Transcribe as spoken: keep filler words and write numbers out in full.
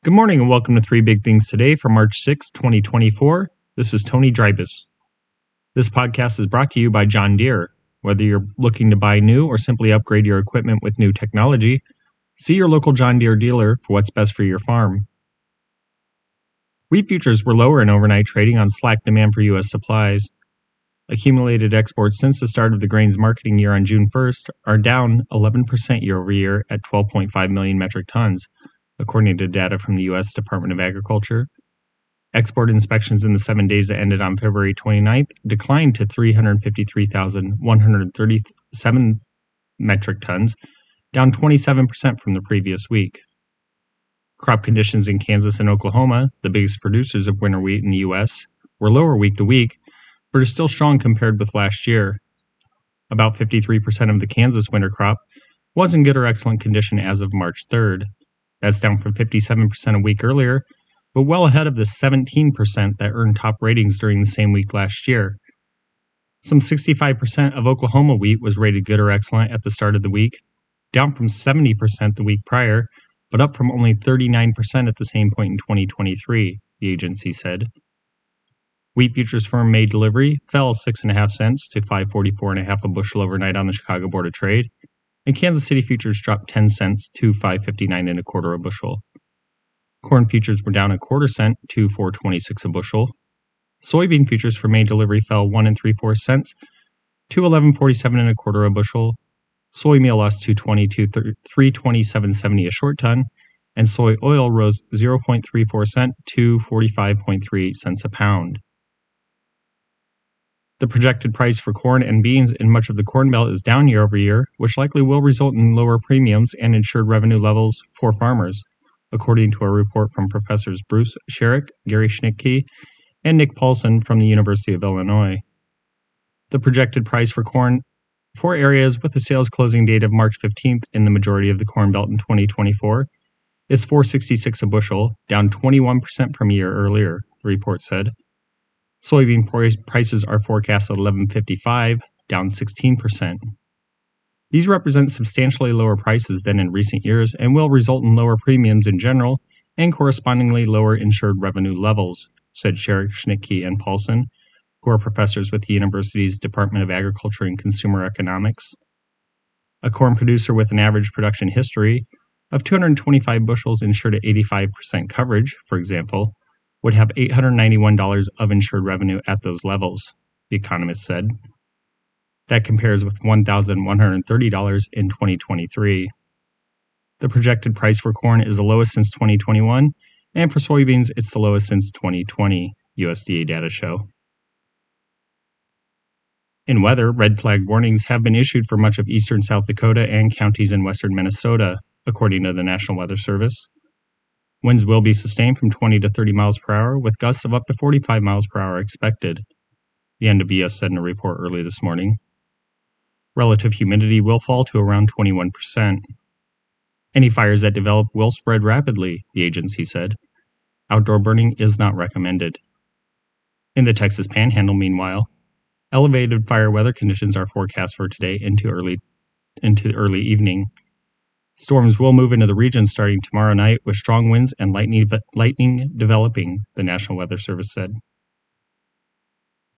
Good morning and welcome to Three Big Things Today for March sixth, twenty twenty-four. This is Tony Drybus. This podcast is brought to you by John Deere. Whether you're looking to buy new or simply upgrade your equipment with new technology, see your local John Deere dealer for what's best for your farm. Wheat futures were lower in overnight trading on slack demand for U S supplies. Accumulated exports since the start of the grains marketing year on June first are down eleven percent year over year at twelve point five million metric tons, according to data from the U S Department of Agriculture. Export inspections in the seven days that ended on February twenty-ninth declined to three hundred fifty-three thousand one hundred thirty-seven metric tons, down twenty-seven percent from the previous week. Crop conditions in Kansas and Oklahoma, the biggest producers of winter wheat in the U S, were lower week to week, but are still strong compared with last year. About fifty-three percent of the Kansas winter crop was in good or excellent condition as of March third. That's down from fifty-seven percent a week earlier, but well ahead of the seventeen percent that earned top ratings during the same week last year. Some sixty-five percent of Oklahoma wheat was rated good or excellent at the start of the week, down from seventy percent the week prior, but up from only thirty-nine percent at the same point in twenty twenty-three, the agency said. Wheat futures firm May delivery fell six point five cents to five forty-four point five a bushel overnight on the Chicago Board of Trade, and Kansas City futures dropped ten cents to five fifty-nine and a quarter a bushel. Corn futures were down a quarter cent to four twenty-six a bushel. Soybean futures for May delivery fell one and three fourths cents to eleven forty-seven and a quarter a bushel. Soy meal lost two twenty to three twenty-seven seventy a short ton, and soy oil rose zero point three four cent to forty-five point three eight cents a pound. The projected price for corn and beans in much of the Corn Belt is down year over year, which likely will result in lower premiums and insured revenue levels for farmers, according to a report from Professors Bruce Sherrick, Gary Schnittke, and Nick Paulson from the University of Illinois. The projected price for corn for areas with a sales closing date of March fifteenth in the majority of the Corn Belt in twenty twenty-four is four sixty-six a bushel, down twenty-one percent from a year earlier, the report said. Soybean prices are forecast at eleven fifty-five, down sixteen percent. These represent substantially lower prices than in recent years and will result in lower premiums in general and correspondingly lower insured revenue levels, said Sherrick, Schnittke, and Paulson, who are professors with the university's Department of Agriculture and Consumer Economics. A corn producer with an average production history of two hundred twenty-five bushels insured at eighty-five percent coverage, for example, would have eight hundred ninety-one dollars of insured revenue at those levels, the economist said. That compares with one thousand one hundred thirty dollars in twenty twenty-three. The projected price for corn is the lowest since twenty twenty-one, and for soybeans, it's the lowest since twenty twenty, U S D A data show. In weather, red flag warnings have been issued for much of eastern South Dakota and counties in western Minnesota, according to the National Weather Service. Winds will be sustained from twenty to thirty miles per hour, with gusts of up to forty-five miles per hour expected, the N W S said in a report early this morning. Relative humidity will fall to around twenty-one percent. Any fires that develop will spread rapidly, the agency said. Outdoor burning is not recommended. In the Texas Panhandle, meanwhile, elevated fire weather conditions are forecast for today into early, into early evening. Storms will move into the region starting tomorrow night with strong winds and lightning, lightning developing, the National Weather Service said.